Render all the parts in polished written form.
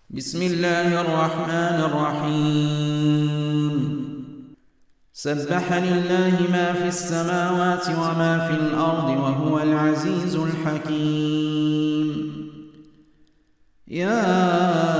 بسم الله الرحمن الرحيم سبح لله ما في السماوات وما في الأرض وهو العزيز الحكيم. يا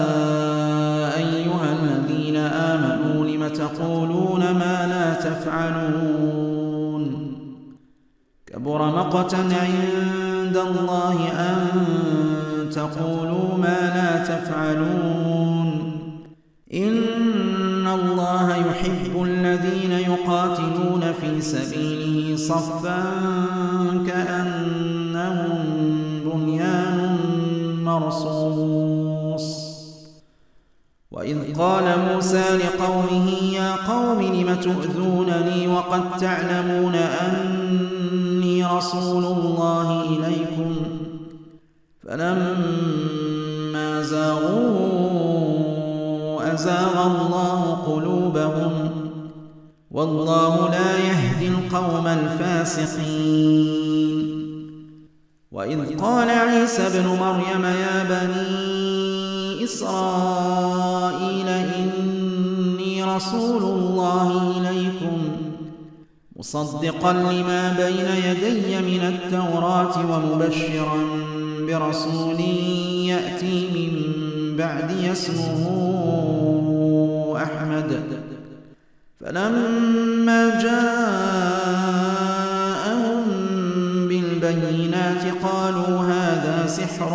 أيها الذين آمنوا لم تقولون ما لا تفعلون كبر مقتا عند الله أن تقولوا ما لا تفعلون إن الله يحب الذين يقاتلون في سبيله صفا كأنهم بنيان مرصوص. وإذ قال موسى لقومه يا قوم لم تؤذونني وقد تعلمون أني رسول الله إليكم فلما زاغوا أزاغ الله قلوبهم والله لا يهدي القوم الفاسقين. وإذ قال عيسى ابن مريم يا بني إسرائيل إني رسول الله إليكم مصدقا لما بين يدي من التوراة ومبشرا برسول يأتي من بعدي اسمه أحمد. فلما جاءهم بالبينات قالوا هذا سحر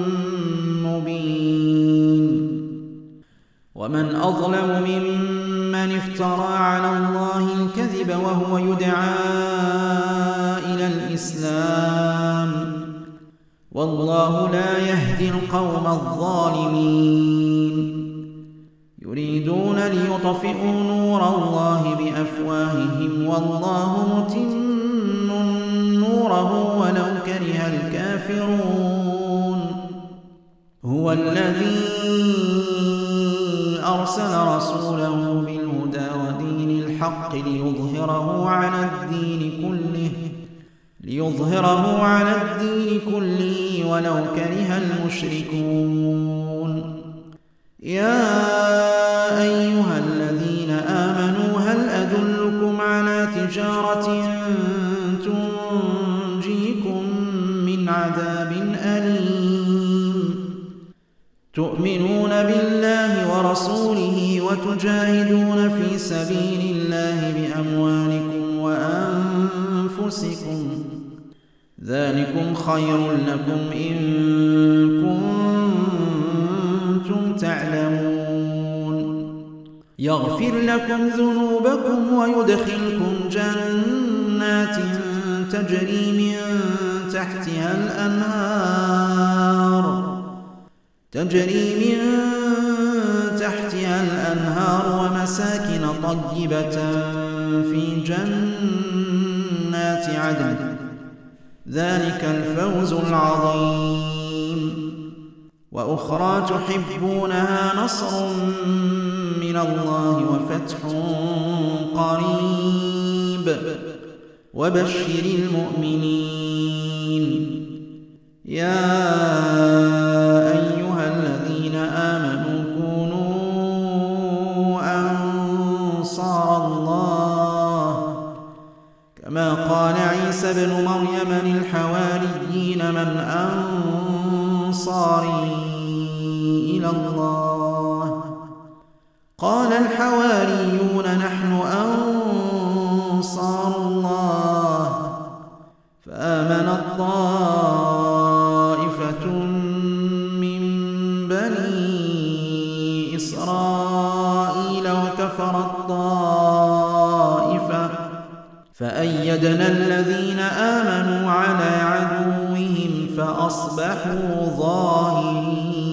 مبين. ومن أظلم ممن افترى على الله الكذب وهو يدعى إلى الإسلام والله لا يهدي القوم الظالمين. يريدون ليطفئوا نور الله بأفواههم والله متم نوره ولو كره الكافرون. هو الذي أرسل رسوله بالهدى ودين الحق ليظهره على الدين كله ولو كره المشركون. يا أيها الذين آمنوا هل أدلكم على تجارة تنجيكم من عذاب أليم تؤمنون بالله ورسوله وتجاهدون في سبيل الله بأموالكم وأنفسكم ذلكم خير لكم إن كنتم تعلمون. يغفر لكم ذنوبكم ويدخلكم جنات تجري من تحتها الأنهار ومساكن طيبة في جنات عدن ذلك الفوز العظيم. وأخرى تحبونها نصر من الله وفتح قريب وبشر المؤمنين. يا أيها الذين آمنوا كونوا أنصار الله كما قال عيسى ابن مريم للحواريين من أنصاري إلى الله قال الحواريون نحن أنصار الله فآمنت طائفة من بني إسرائيل وكفرت طائفة فأيدنا الذين آمنوا على عدوهم فأصبحوا ظاهرين.